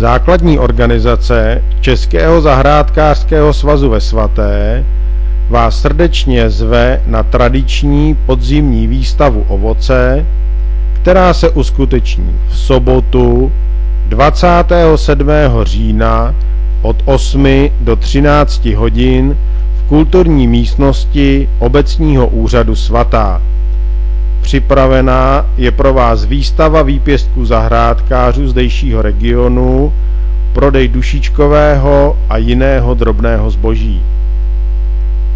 Základní organizace Českého zahrádkářského svazu ve Svaté vás srdečně zve na tradiční podzimní výstavu ovoce, která se uskuteční v sobotu 27. října od 8 do 13 hodin v kulturní místnosti Obecního úřadu Svatá. Připravená je pro vás výstava výpěstků zahrádkářů zdejšího regionu, prodej dušičkového a jiného drobného zboží.